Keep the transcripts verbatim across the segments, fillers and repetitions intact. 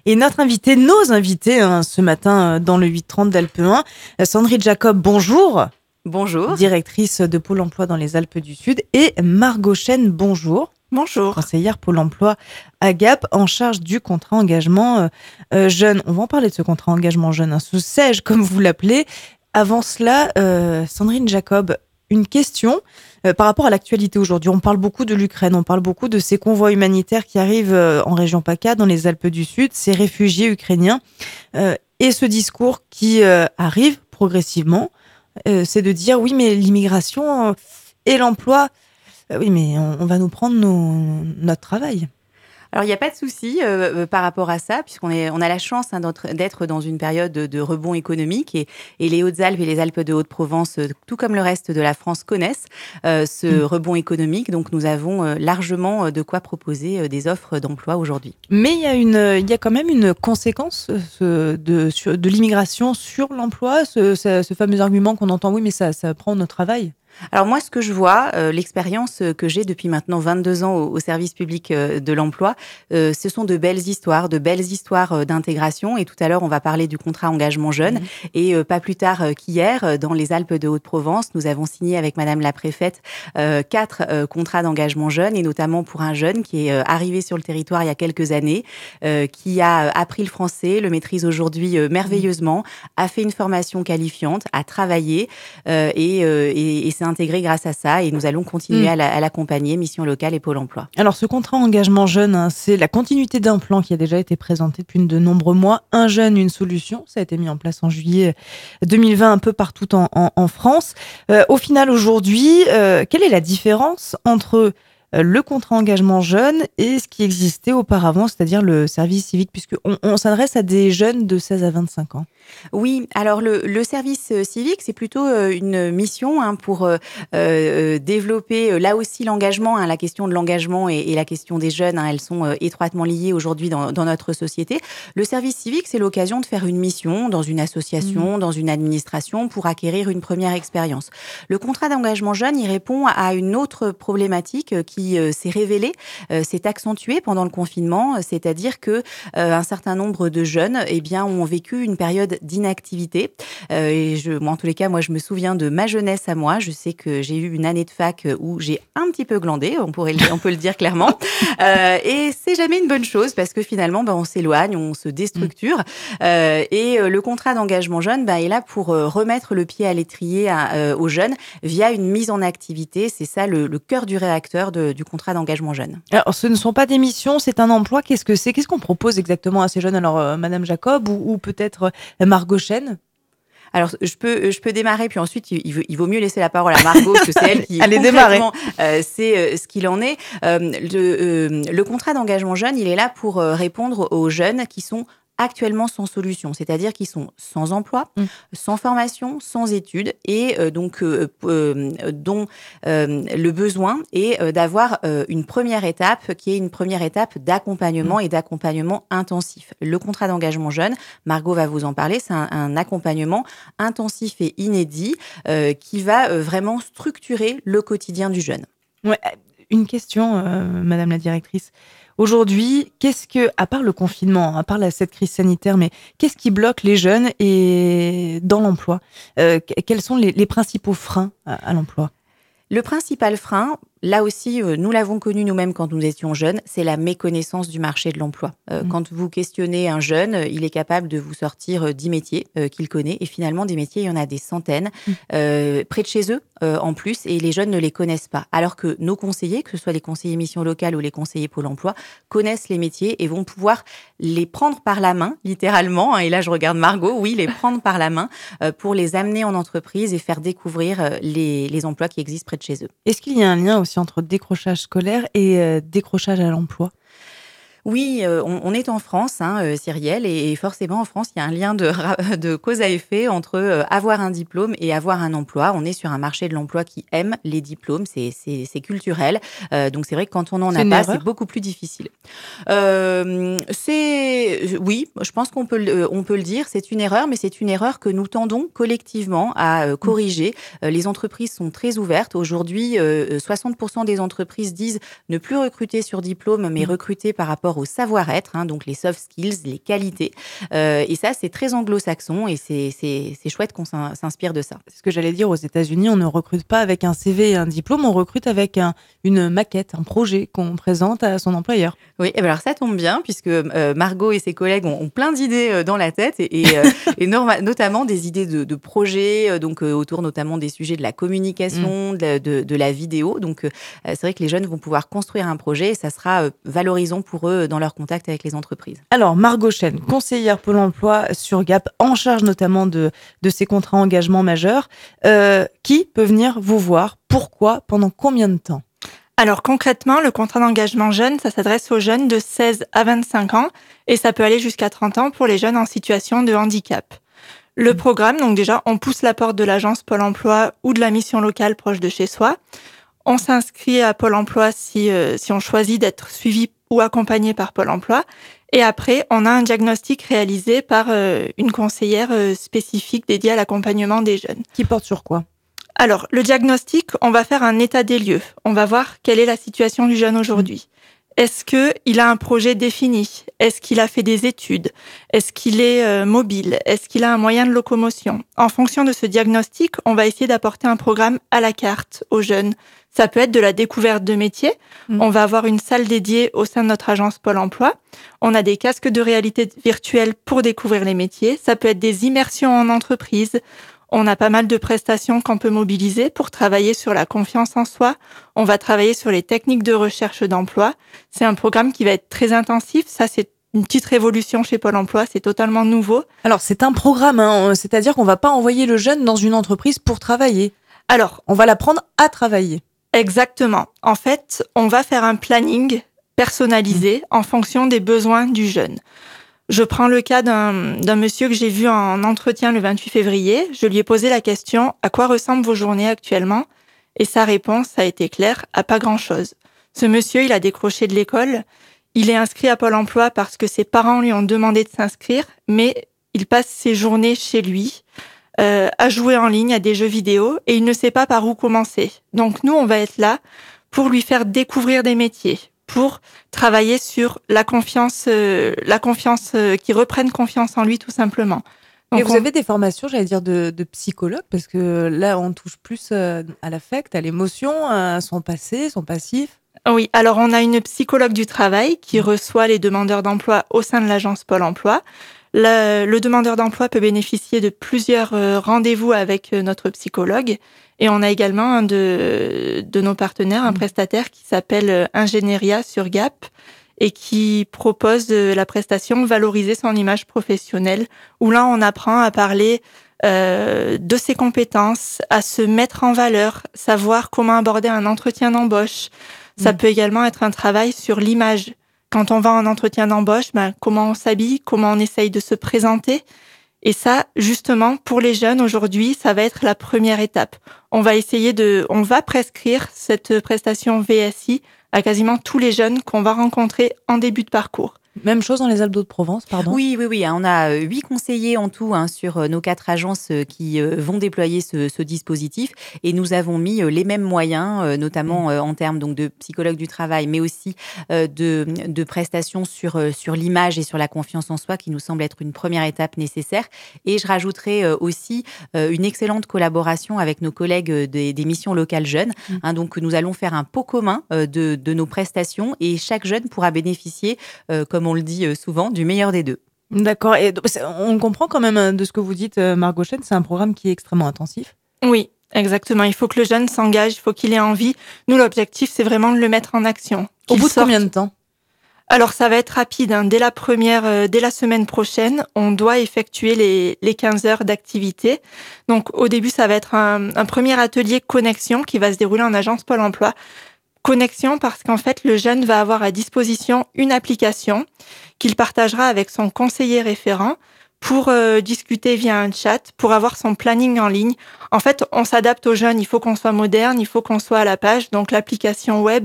Et notre invité, nos invités, hein, ce matin dans le huit trente d'Alpe un, Sandrine Jacob, bonjour. Bonjour. Directrice de Pôle emploi dans les Alpes du Sud. Et Margot Chêne, bonjour. Bonjour. Conseillère Pôle emploi à Gap, en charge du contrat engagement euh, euh, jeune. On va en parler de ce contrat engagement jeune, hein, ce S E J comme vous l'appelez. Avant cela, euh, Sandrine Jacob, une question euh, par rapport à l'actualité aujourd'hui. On parle beaucoup de l'Ukraine, on parle beaucoup de ces convois humanitaires qui arrivent euh, en région PACA, dans les Alpes du Sud, ces réfugiés ukrainiens. Euh, et ce discours qui euh, arrive progressivement, euh, c'est de dire oui, mais l'immigration euh, et l'emploi, euh, oui, mais on, on va nous prendre nos, notre travail. Alors, il n'y a pas de souci euh, par rapport à ça, puisqu'on est, on a la chance hein, d'être dans une période de, de rebond économique et, et les Hautes-Alpes et les Alpes de Haute-Provence, tout comme le reste de la France, connaissent euh, ce mmh. rebond économique. Donc, nous avons euh, largement de quoi proposer euh, des offres d'emploi aujourd'hui. Mais il y a une, il y a quand même une conséquence euh, de, sur, de l'immigration sur l'emploi, ce, ce, ce fameux argument qu'on entend, oui, mais ça, ça prend notre travail. Alors moi, ce que je vois, euh, l'expérience que j'ai depuis maintenant vingt-deux ans au, au service public euh, de l'emploi, euh, ce sont de belles histoires, de belles histoires euh, d'intégration. Et tout à l'heure, on va parler du contrat engagement jeune. Mmh. Et euh, pas plus tard euh, qu'hier, euh, dans les Alpes de Haute-Provence, nous avons signé avec Madame la préfète euh, quatre euh, contrats d'engagement jeune, et notamment pour un jeune qui est euh, arrivé sur le territoire il y a quelques années, euh, qui a appris le français, le maîtrise aujourd'hui euh, merveilleusement, a fait une formation qualifiante, a travaillé euh, et, euh, et, et c'est intégré grâce à ça, et nous allons continuer mmh. à l'accompagner, mission locale et Pôle emploi. Alors ce contrat engagement jeune, hein, c'est la continuité d'un plan qui a déjà été présenté depuis de nombreux mois. Un jeune, une solution. Ça a été mis en place en juillet deux mille vingt un peu partout en, en, en France. Euh, au final aujourd'hui, euh, quelle est la différence entre le contrat engagement jeune et ce qui existait auparavant, c'est-à-dire le service civique, puisqu'on on s'adresse à des jeunes de seize à vingt-cinq ans? Oui, alors le, le service civique, c'est plutôt une mission hein, pour euh, euh, développer là aussi l'engagement. Hein, la question de l'engagement et, et la question des jeunes, hein, elles sont euh, étroitement liées aujourd'hui dans, dans notre société. Le service civique, c'est l'occasion de faire une mission dans une association, mmh. dans une administration pour acquérir une première expérience. Le contrat d'engagement jeune, il répond à une autre problématique qui euh, s'est révélée, euh, s'est accentuée pendant le confinement, c'est-à-dire que euh, un certain nombre de jeunes eh bien, ont vécu une période d'inactivité. Euh, et je, moi, en tous les cas, moi, je me souviens de ma jeunesse à moi. Je sais que j'ai eu une année de fac où j'ai un petit peu glandé, on, pourrait, on peut le dire clairement. Euh, et c'est jamais une bonne chose parce que finalement, ben, on s'éloigne, on se déstructure. Mmh. Euh, et le contrat d'engagement jeune ben, est là pour remettre le pied à l'étrier à, euh, aux jeunes via une mise en activité. C'est ça le, le cœur du réacteur de, du contrat d'engagement jeune. Alors, ce ne sont pas des missions, c'est un emploi. Qu'est-ce que c'est? Qu'est-ce qu'on propose exactement à ces jeunes? Alors, euh, Madame Jacob ou, ou peut-être euh, Margot Chêne? Alors, je peux, je peux démarrer, puis ensuite, il, il vaut mieux laisser la parole à Margot, parce que c'est elle qui, Allez, démarrer. Euh, c'est euh, ce qu'il en est. Euh, le, euh, le contrat d'engagement jeune, il est là pour euh, répondre aux jeunes qui sont actuellement sans solution, c'est-à-dire qu'ils sont sans emploi, mmh. sans formation, sans études, et euh, donc euh, euh, dont euh, le besoin est euh, d'avoir euh, une première étape qui est une première étape d'accompagnement mmh. et d'accompagnement intensif. Le contrat d'engagement jeune, Margot va vous en parler, c'est un, un accompagnement intensif et inédit euh, qui va euh, vraiment structurer le quotidien du jeune. Ouais, une question, euh, Madame la directrice. Aujourd'hui, qu'est-ce que, à part le confinement, à part la, cette crise sanitaire, mais qu'est-ce qui bloque les jeunes et dans l'emploi? euh, Quels sont les, les principaux freins à, à l'emploi? Le principal frein, là aussi, euh, nous l'avons connu nous-mêmes quand nous étions jeunes, c'est la méconnaissance du marché de l'emploi. Euh, mmh. Quand vous questionnez un jeune, euh, il est capable de vous sortir euh, dix métiers euh, qu'il connaît. Et finalement, des métiers, il y en a des centaines, mmh. euh, près de chez eux euh, en plus, et les jeunes ne les connaissent pas. Alors que nos conseillers, que ce soit les conseillers mission locale ou les conseillers Pôle emploi, connaissent les métiers et vont pouvoir les prendre par la main, littéralement. Hein, et là, je regarde Margot, oui, les prendre par la main euh, pour les amener en entreprise et faire découvrir euh, les, les emplois qui existent près de chez eux. Est-ce qu'il y a un lien aussi entre décrochage scolaire et euh, décrochage à l'emploi? Oui, euh, on, on est en France, hein, euh, Cyrielle, et, et forcément en France, il y a un lien de, de cause à effet entre euh, avoir un diplôme et avoir un emploi. On est sur un marché de l'emploi qui aime les diplômes, c'est, c'est, c'est culturel. Euh, donc c'est vrai que quand on n'en a pas, c'est beaucoup plus difficile. Euh, c'est, oui, je pense qu'on peut, le, on peut le dire, c'est une erreur, mais c'est une erreur que nous tendons collectivement à euh, corriger. Euh, les entreprises sont très ouvertes. Aujourd'hui, euh, soixante pour cent des entreprises disent ne plus recruter sur diplôme, mais recruter par rapport rapport au savoir-être, hein, donc les soft skills, les qualités. Euh, et ça, c'est très anglo-saxon et c'est, c'est, c'est chouette qu'on s'inspire de ça. C'est ce que j'allais dire, aux États-Unis, on ne recrute pas avec un C V et un diplôme, on recrute avec un, une maquette, un projet qu'on présente à son employeur. Oui, et ben alors ça tombe bien puisque euh, Margot et ses collègues ont, ont plein d'idées euh, dans la tête et, et, euh, et norma- notamment des idées de, de projets, euh, donc euh, autour notamment des sujets de la communication, mmh. de, de, de la vidéo. Donc euh, c'est vrai que les jeunes vont pouvoir construire un projet et ça sera euh, valorisant pour eux dans leur contact avec les entreprises. Alors Margot Chen, conseillère Pôle emploi sur Gap, en charge notamment de, de ces contrats engagement majeurs. Euh, qui peut venir vous voir? Pourquoi? Pendant combien de temps? Alors concrètement, le contrat d'engagement jeune, ça s'adresse aux jeunes de seize à vingt-cinq ans et ça peut aller jusqu'à trente ans pour les jeunes en situation de handicap. Le programme, donc déjà, on pousse la porte de l'agence Pôle emploi ou de la mission locale proche de chez soi. On s'inscrit à Pôle emploi si, euh, si on choisit d'être suivi ou accompagné par Pôle emploi. Et après, on a un diagnostic réalisé par euh, une conseillère euh, spécifique dédiée à l'accompagnement des jeunes. Qui porte sur quoi? Alors, le diagnostic, on va faire un état des lieux. On va voir quelle est la situation du jeune aujourd'hui. Est-ce qu'il a un projet défini? Est-ce qu'il a fait des études? Est-ce qu'il est euh, mobile? Est-ce qu'il a un moyen de locomotion? En fonction de ce diagnostic, on va essayer d'apporter un programme à la carte aux jeunes. Ça peut être de la découverte de métiers. Mmh. On va avoir une salle dédiée au sein de notre agence Pôle emploi. On a des casques de réalité virtuelle pour découvrir les métiers. Ça peut être des immersions en entreprise. On a pas mal de prestations qu'on peut mobiliser pour travailler sur la confiance en soi. On va travailler sur les techniques de recherche d'emploi. C'est un programme qui va être très intensif. Ça, c'est une petite révolution chez Pôle emploi. C'est totalement nouveau. Alors, c'est un programme, hein, c'est-à-dire qu'on va pas envoyer le jeune dans une entreprise pour travailler. Alors, on va l'apprendre à travailler. Exactement. En fait, on va faire un planning personnalisé mmh. en fonction des besoins du jeune. Je prends le cas d'un, d'un monsieur que j'ai vu en entretien le vingt-huit février. Je lui ai posé la question « À quoi ressemblent vos journées actuellement ?» Et sa réponse a été claire « À pas grand-chose ». Ce monsieur, il a décroché de l'école. Il est inscrit à Pôle emploi parce que ses parents lui ont demandé de s'inscrire, mais il passe ses journées chez lui euh, à jouer en ligne à des jeux vidéo et il ne sait pas par où commencer. Donc nous, on va être là pour lui faire découvrir des métiers, pour travailler sur la confiance, euh, la confiance, euh, qui reprenne confiance en lui tout simplement. Donc Et vous on... avez des formations, j'allais dire, de, de psychologue, parce que là, on touche plus euh, à l'affect, à l'émotion, à son passé, son passif. Oui, alors on a une psychologue du travail qui mmh. reçoit les demandeurs d'emploi au sein de l'agence Pôle emploi. Le, le demandeur d'emploi peut bénéficier de plusieurs euh, rendez-vous avec euh, notre psychologue. Et on a également un de, de nos partenaires, un mmh. prestataire qui s'appelle Ingénieria sur Gap et qui propose de la prestation Valoriser son image professionnelle, où là, on apprend à parler euh, de ses compétences, à se mettre en valeur, savoir comment aborder un entretien d'embauche. Mmh. Ça peut également être un travail sur l'image. Quand on va en entretien d'embauche, ben, comment on s'habille, comment on essaye de se présenter. Et ça, justement, pour les jeunes, aujourd'hui, ça va être la première étape. On va essayer de, on va prescrire cette prestation V S I à quasiment tous les jeunes qu'on va rencontrer en début de parcours. Même chose dans les Alpes-de-Provence, pardon. Oui, oui, oui. On a huit conseillers en tout hein, sur nos quatre agences qui vont déployer ce, ce dispositif. Et nous avons mis les mêmes moyens, notamment en termes donc, de psychologue du travail, mais aussi de, de prestations sur, sur l'image et sur la confiance en soi, qui nous semble être une première étape nécessaire. Et je rajouterai aussi une excellente collaboration avec nos collègues des, des missions locales jeunes. Mmh. Hein, donc, nous allons faire un pot commun de, de nos prestations et chaque jeune pourra bénéficier, comme on le dit souvent, du meilleur des deux. D'accord. Et on comprend quand même de ce que vous dites, Margot Chen, c'est un programme qui est extrêmement intensif. Oui, exactement. Il faut que le jeune s'engage, il faut qu'il ait envie. Nous, l'objectif, c'est vraiment de le mettre en action. Au bout de sorte... combien de temps ? Alors, ça va être rapide. Hein. Dès la première, euh, dès la semaine prochaine, on doit effectuer les, les quinze heures d'activité. Donc, au début, ça va être un, un premier atelier connexion qui va se dérouler en agence Pôle emploi. Connexion parce qu'en fait, le jeune va avoir à disposition une application qu'il partagera avec son conseiller référent pour euh, discuter via un chat, pour avoir son planning en ligne. En fait, on s'adapte aux jeunes, il faut qu'on soit moderne, il faut qu'on soit à la page. Donc, l'application web,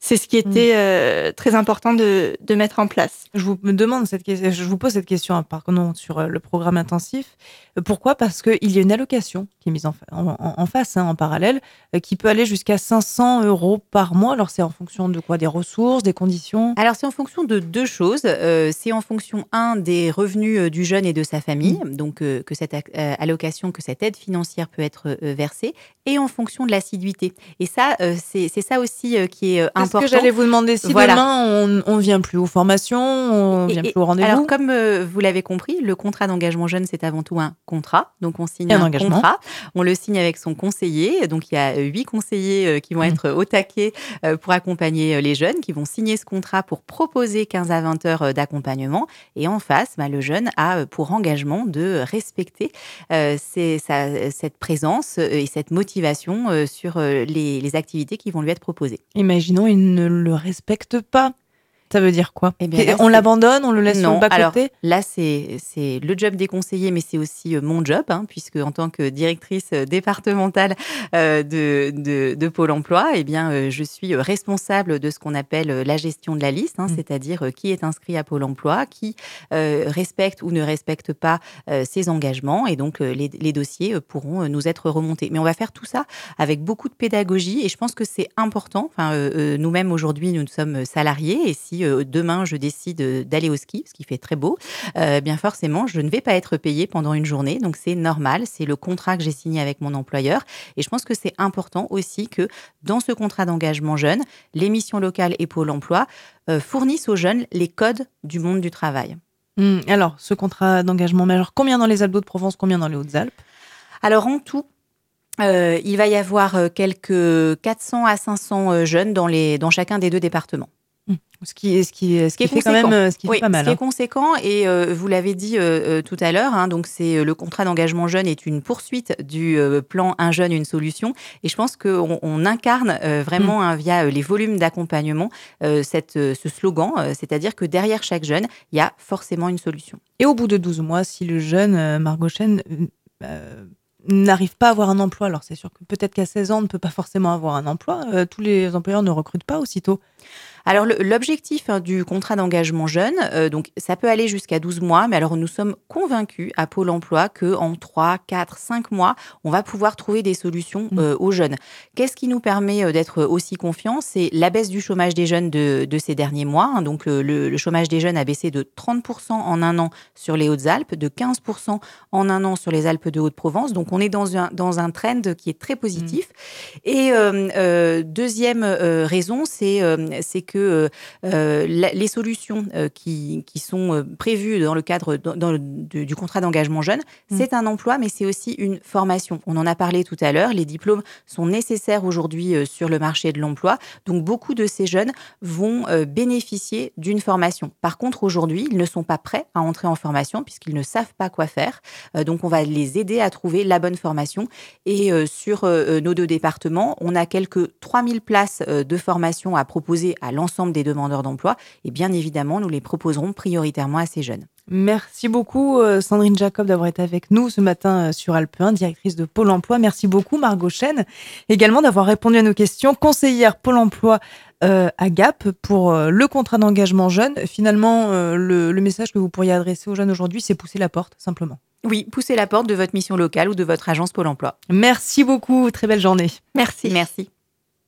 c'est ce qui était euh, très important de, de mettre en place. Je vous me demande cette question, je vous pose cette question hein, par contre sur euh, le programme intensif. Euh, pourquoi ? Parce qu'il y a une allocation qui est mise en, fa- en, en- en face, hein, en parallèle, euh, qui peut aller jusqu'à cinq cents euros par mois. Alors c'est en fonction de quoi ? Des ressources, des conditions ? Alors, c'est en fonction de deux choses. Euh, c'est en fonction, un, des revenus euh, du jeune et de sa famille, mmh. donc euh, que cette euh, allocation, que cette aide financière peut être euh, versée, et en fonction de l'assiduité. Et ça, euh, c'est, c'est ça aussi euh, qui est euh, important. C'est ce que j'allais vous demander. Si voilà. demain, on ne vient plus aux formations, on ne vient plus au rendez-vous. Alors, comme euh, vous l'avez compris, le contrat d'engagement jeune, c'est avant tout un contrat. Donc, on signe un, un engagement. contrat. On le signe avec son conseiller. Donc, il y a huit conseillers euh, qui vont mmh. être au taquet euh, pour accompagner euh, les jeunes, qui vont signer ce contrat pour proposer quinze à vingt heures d'accompagnement. Et en face, bah, le jeune a pour engagement de respecter euh, ses, sa, cette présence et cette motivation euh, sur euh, les, les activités qui vont lui être proposées. Imaginons, il ne le respecte pas. Ça veut dire quoi ? Eh bien, là, on l'abandonne, on le laisse non, sur le bas-côté ? alors, là, c'est, c'est le job des conseillers, mais c'est aussi mon job, hein, puisque en tant que directrice départementale euh, de, de, de Pôle emploi, eh bien, euh, je suis responsable de ce qu'on appelle la gestion de la liste, hein, mmh. c'est-à-dire euh, qui est inscrit à Pôle emploi, qui euh, respecte ou ne respecte pas euh, ses engagements, et donc euh, les, les dossiers euh, pourront nous être remontés. Mais on va faire tout ça avec beaucoup de pédagogie, et je pense que c'est important. Enfin, euh, nous-mêmes, aujourd'hui, nous sommes salariés, et si euh, demain, je décide d'aller au ski, ce qui fait très beau, euh, bien forcément, je ne vais pas être payée pendant une journée. Donc, c'est normal. C'est le contrat que j'ai signé avec mon employeur. Et je pense que c'est important aussi que dans ce contrat d'engagement jeune, les missions locales et Pôle emploi euh, fournissent aux jeunes les codes du monde du travail. Mmh, alors, ce contrat d'engagement majeur, combien dans les Alpes-de-Provence, combien dans les Hautes-Alpes ? Alors, en tout, euh, il va y avoir quelques quatre cents à cinq cents jeunes dans, les, dans chacun des deux départements. Ce qui, ce qui, ce qui, qui fait quand même ce qui oui, fait pas mal. Ce qui hein. est conséquent, et euh, vous l'avez dit euh, tout à l'heure, hein, donc c'est le contrat d'engagement jeune est une poursuite du euh, plan Un jeune, une solution. Et je pense qu'on on incarne euh, vraiment mmh. hein, via les volumes d'accompagnement euh, cette, euh, ce slogan, euh, c'est-à-dire que derrière chaque jeune, il y a forcément une solution. Et au bout de douze mois, si le jeune, euh, Margot Chêne, euh, n'arrive pas à avoir un emploi, alors c'est sûr que peut-être qu'à seize ans, on ne peut pas forcément avoir un emploi, euh, tous les employeurs ne recrutent pas aussitôt. Alors, le, l'objectif hein, du contrat d'engagement jeune, euh, donc ça peut aller jusqu'à douze mois, mais alors nous sommes convaincus à Pôle emploi qu'en trois, quatre, cinq mois, on va pouvoir trouver des solutions euh, aux jeunes. Qu'est-ce qui nous permet euh, d'être aussi confiants ? C'est la baisse du chômage des jeunes de, de ces derniers mois. Hein, donc, euh, le, le chômage des jeunes a baissé de trente pour cent en un an sur les Hautes-Alpes, de quinze pour cent en un an sur les Alpes de Haute-Provence. Donc, on est dans un, dans un trend qui est très positif. Mmh. Et euh, euh, deuxième euh, raison, c'est, euh, c'est que que euh, la, les solutions euh, qui, qui sont euh, prévues dans le cadre dans, dans le, du, du contrat d'engagement jeune, mmh. c'est un emploi, mais c'est aussi une formation. On en a parlé tout à l'heure, les diplômes sont nécessaires aujourd'hui euh, sur le marché de l'emploi, donc beaucoup de ces jeunes vont euh, bénéficier d'une formation. Par contre, aujourd'hui, ils ne sont pas prêts à entrer en formation puisqu'ils ne savent pas quoi faire, euh, donc on va les aider à trouver la bonne formation. Et euh, sur euh, nos deux départements, on a quelques trois mille places euh, de formation à proposer à l'ensemble l'ensemble des demandeurs d'emploi, et bien évidemment, nous les proposerons prioritairement à ces jeunes. Merci beaucoup Sandrine Jacob d'avoir été avec nous ce matin sur Alpe un, directrice de Pôle emploi. Merci beaucoup Margot Chêne, également d'avoir répondu à nos questions. Conseillère Pôle emploi euh, à Gap pour euh, le contrat d'engagement jeune. Finalement, euh, le, le message que vous pourriez adresser aux jeunes aujourd'hui, c'est pousser la porte, simplement. Oui, pousser la porte de votre mission locale ou de votre agence Pôle emploi. Merci beaucoup, très belle journée. Merci. Merci.